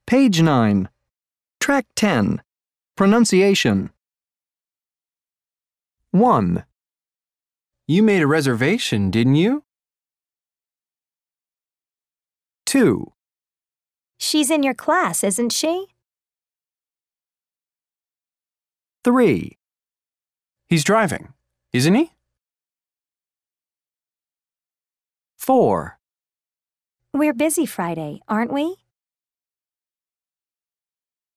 Page 9. Track 10. Pronunciation. 1, You made a reservation, didn't you? 2, She's in your class, isn't she? 3, He's driving, isn't he? 4, We're busy Friday, aren't we?